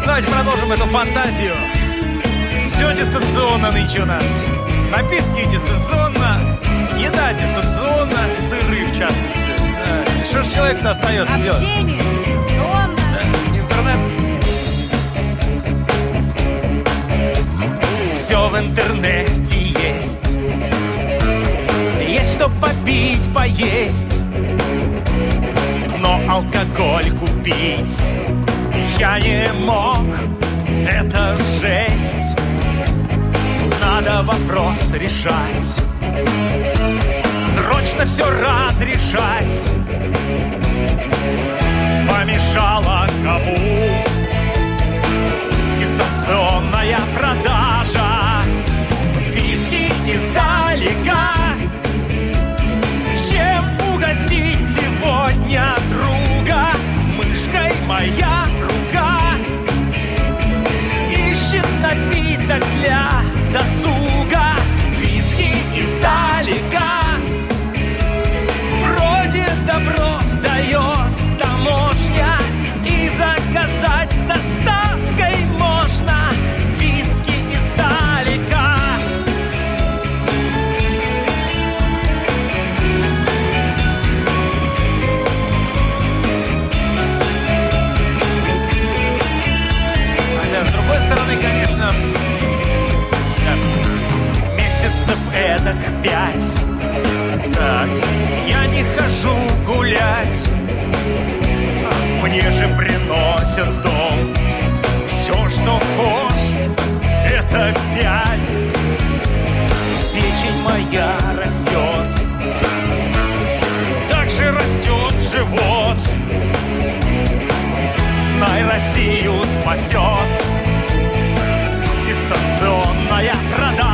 Давайте продолжим эту фантазию. Все дистанционно нынче у нас. Напитки дистанционно, еда дистанционно, сыры в частности. да. Что ж человек-то остается делать? Общение дистанционно. Да, интернет. Все в интернете есть. Есть что попить, поесть. Но алкоголь купить я не мог. Это жесть. Надо вопрос решать. Срочно все разрешать. Помешала кому дистанционная продажа. Виски издалека. Чем угостить сегодня друга? Мышкой моя рука ищет напиток для досуга. Виски издалека. Вроде добро дает таможня, и заказать с доставкой можно. Виски издалека. Хотя, с другой стороны, конечно, месяцев эдак 5. Так, я не хожу гулять. Мне же приносят в дом все, что хочешь, это 5. Печень моя растет, так же растет живот. Знай, Россию спасет дистанционная продажа.